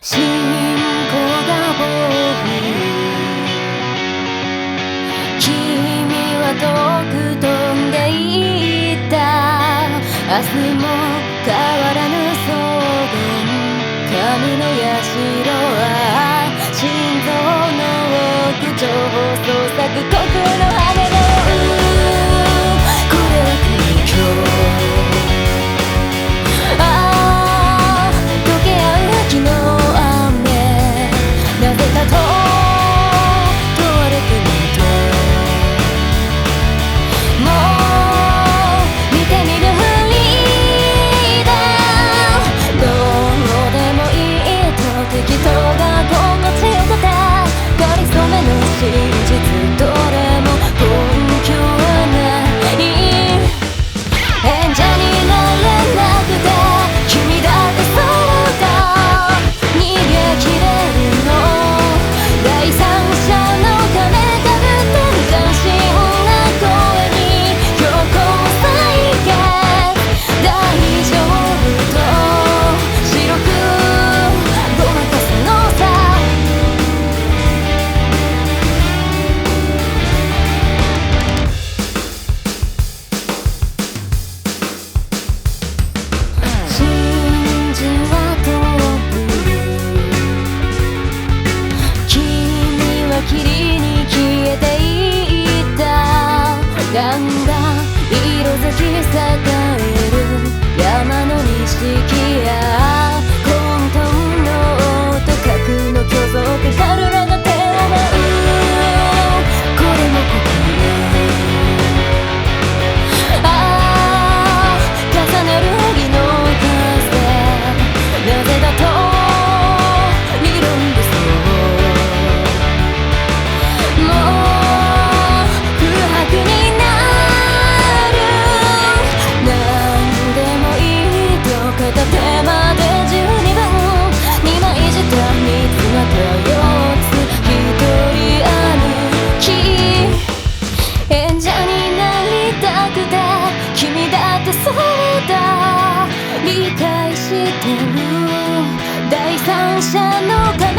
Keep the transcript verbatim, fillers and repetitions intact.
信仰が暴風、君は遠く飛んでいった。明日も変わらぬ草原、神の社は心臓の屋上を捜索、国の羽のこれは国境。だんだん色づき栄える山の錦や混沌の音、核の巨像で彼らが手を舞う。これもここああ重ねる荻の風、なぜだと理論でそうもう空白に片手まで十二分、二枚舌三つまた四つ一人歩き、演者になりたくて君だってそうだ、理解してる第三者の